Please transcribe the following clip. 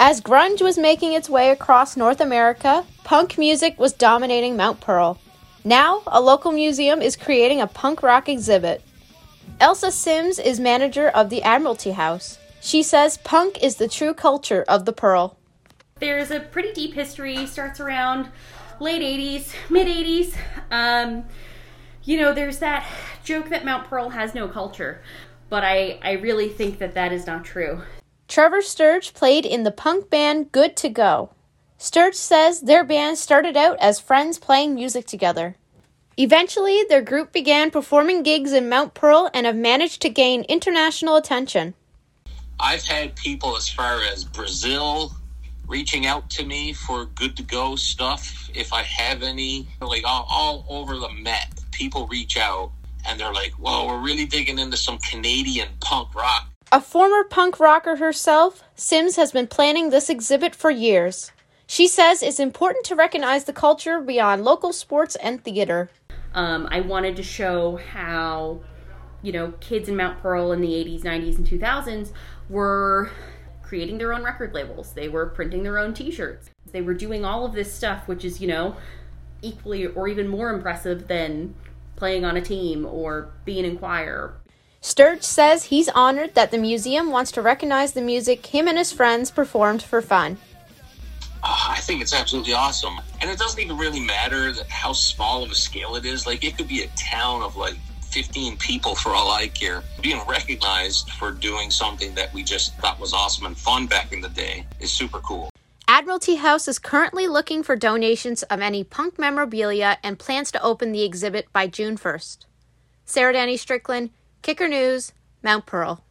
As grunge was making its way across North America, punk music was dominating Mount Pearl. Now, a local museum is creating a punk rock exhibit. Elsa Sims is manager of the Admiralty House. She says punk is the true culture of the Pearl. There's a pretty deep history, starts around late 80s, mid 80s. There's that joke that Mount Pearl has no culture, but I really think that is not true. Trevor Sturge played in the punk band Good to Go. Sturge says their band started out as friends playing music together. Eventually, their group began performing gigs in Mount Pearl and have managed to gain international attention. I've had people as far as Brazil reaching out to me for Good to Go stuff. If I have any, like all over the Met, people reach out and they're like, whoa, we're really digging into some Canadian punk rock. A former punk rocker herself, Sims has been planning this exhibit for years. She says it's important to recognize the culture beyond local sports and theater. I wanted to show how, kids in Mount Pearl in the 80s, 90s, and 2000s were creating their own record labels. They were printing their own t-shirts. They were doing all of this stuff, which is, equally or even more impressive than playing on a team or being in choir. Sturge says he's honored that the museum wants to recognize the music him and his friends performed for fun. I think it's absolutely awesome. And it doesn't even really matter how small of a scale it is. Like, it could be a town of 15 people for all I care. Being recognized for doing something that we just thought was awesome and fun back in the day is super cool. Admiralty House is currently looking for donations of any punk memorabilia and plans to open the exhibit by June 1st. Sarah Danny Strickland, Kicker News, Mount Pearl.